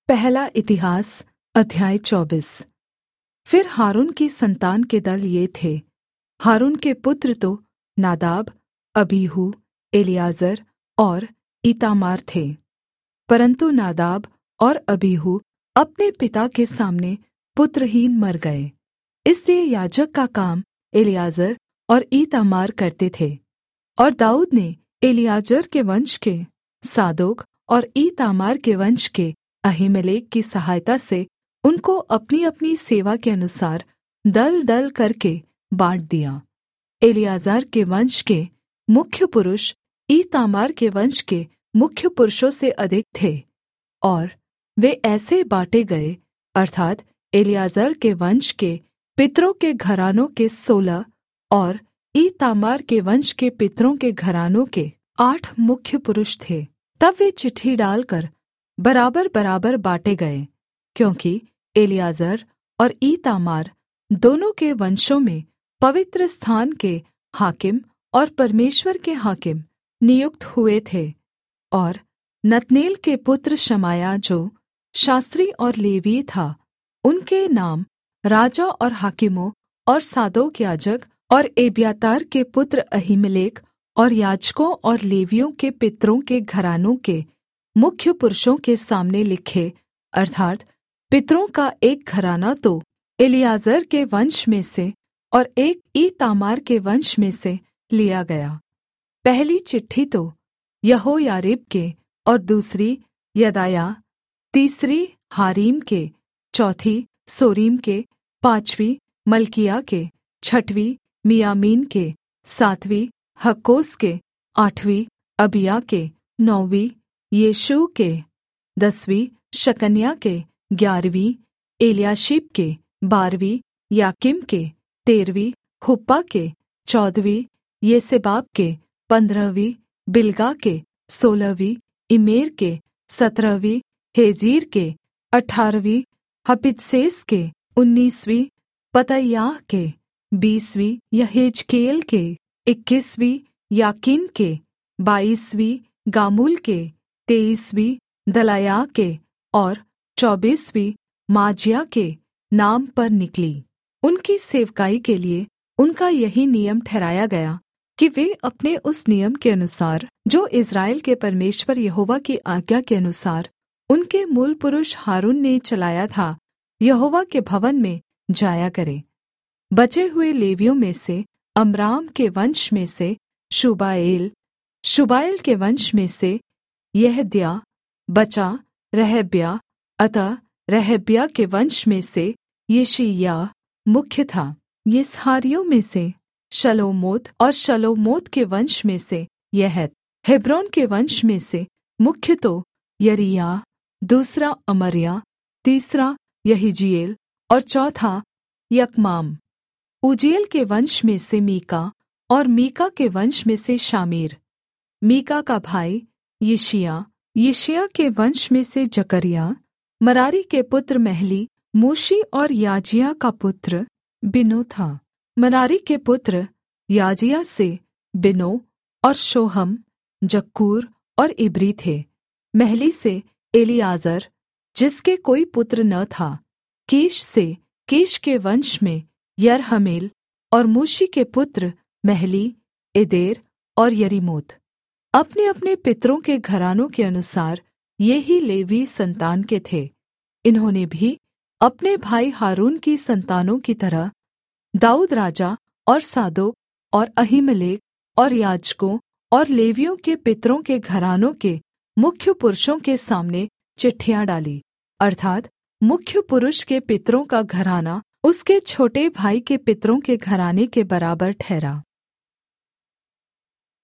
पहला इतिहास अध्याय 24। फिर हारून की संतान के दल ये थे। हारून के पुत्र तो नादाब, अबीहू, एलीआजर और ईतामार थे। परन्तु नादाब और अबीहू अपने पिता के सामने पुत्रहीन मर गए। इसलिए याजक का काम एलीआजर और ईतामार करते थे। और दाऊद ने एलीआजर के वंश के सादोक और ईतामार के वंश के अहीमेलेक की सहायता से उनको अपनी-अपनी सेवा के अनुसार दल-दल करके बाँट दिया। एलीआजर के वंश के मुख्य पुरुष ईतामार के वंश के मुख्य पुरुषों से अधिक थे, और वे ऐसे बाँटे गए, अर्थात् एलीआजर के वंश के पितरों के घरानों के 16 और ईतामार के वंश के पितरों के घरानों के 8 मुख्य पुरुष थे। तब वे चिट्ठी डालकर बराबर-बराबर बाँटे गए, क्योंकि एलीआजर और ईतामार दोनों के वंशों में पवित्र स्थान के हाकिम और परमेश्वर के हाकिम नियुक्त हुए थे। और नतनेल के पुत्र शमाया जो शास्त्री और लेवीय था, उनके नाम राजा और हाकिमों और सादोक याजक और एब्यातार के पुत्र अहीमेलेक और याजकों और लेवियों के पितरों के घरानों के मुख्य पुरुषों के सामने लिखे, अर्थात् पितरों का एक घराना तो एलीआजर के वंश में से और एक ईतामार के वंश में से लिया गया। पहली चिट्ठी तो यहोयारीब के और दूसरी यदायाह, तीसरी हारीम के, चौथी सोरीम के, पाँचवीं मल्किय्याह के, छठवीं मियामीन के, सातवीं हक्कोस के, आठवीं अबिय्याह के, नौवीं यीशू के, 10वीं शकन्याह के, 11वीं एल्याशीब के, 12वीं याकीम के, 13वीं हुप्पा के, 14वीं येसेबाब के, 15वीं बिल्गा के, 16वीं इमेर के, 17वीं हेजीर के, 18वीं हपित्सेस के, 19वीं पतयाह के, 20वीं यहेजकेल के, 21वीं याकीन के, 22वीं गामूल के, 23वीं दलायाह के और 24वीं माजिया के नाम पर निकली। उनकी सेवकाई के लिए उनका यही नियम ठहराया गया कि वे अपने उस नियम के अनुसार जो इस्राएल के परमेश्वर यहोवा की आज्ञा के अनुसार उनके मूल पुरुष हारून ने चलाया था, यहोवा के भवन में जाया करें। बचे हुए लेवियों में से अमराम के वंश में से शुबाएल, शुबाएल के वंश में से यहद्याह बचा रहब्याह, अतः रहब्याह के वंश में से यिशिय्याह मुख्य था। यिसहारियों में से शलोमोत और शलोमोत के वंश में से यहत, हेब्रोन के वंश में से मुख्य तो यरीयाह, दूसरा अमर्याह, तीसरा यहीजीएल और चौथा यकमाम। उजीएल के वंश में से मीका और मीका के वंश में से शामीर। मीका का भाई यिशिय्याह, यिशिय्याह के वंश में से जकर्याह। मरारी के पुत्र महली, मूशी और याजिया का पुत्र बिनो था। मरारी के पुत्र याजिया से बिनो और शोहम, जक्कूर और इब्री थे। महली से एलीआजर, जिसके कोई पुत्र न था। कीश से, कीश के वंश में यरहमेल और मूशी के पुत्र महली, एदेर और यरीमोत। अपने-अपने पितरों के घरानों के अनुसार ये ही लेवी संतान के थे। इन्होंने भी अपने भाई हारून की संतानों की तरह दाऊद राजा और सादोक और अहीमेलेक और याजकों और लेवियों के पितरों के घरानों के मुख्य पुरुषों के सामने चिट्ठियाँ डाली, अर्थात् मुख्य पुरुष के पितरों का घराना उसके छोटे भाई के पितरों के घराने के बराबर ठहरा।